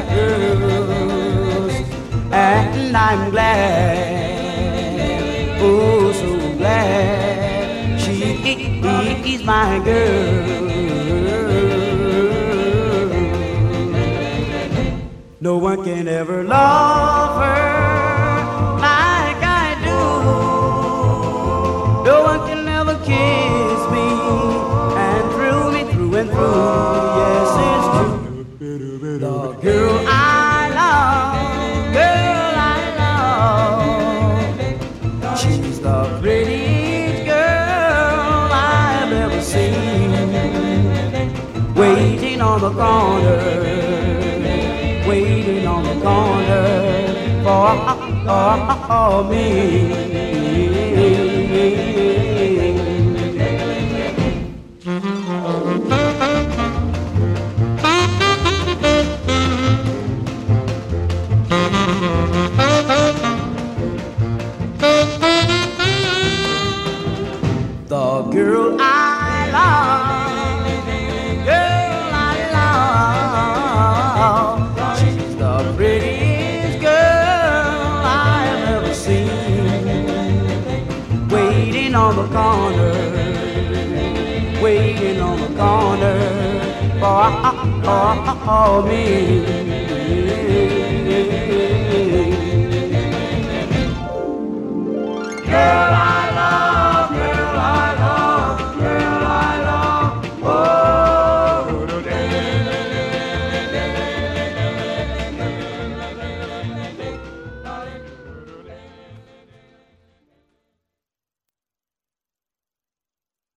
girls, and I'm glad, oh so glad, she is my girl. No one can ever love her like I do. No one can ever kiss me and thrill me through and through. Yes, it's true. The girl I love, she's the prettiest girl I've ever seen. Waiting on the corner, waiting on the corner for me. The girl I love, girl I love, she's the prettiest girl I've ever seen. Waiting on the corner, waiting on the corner for me. Girl,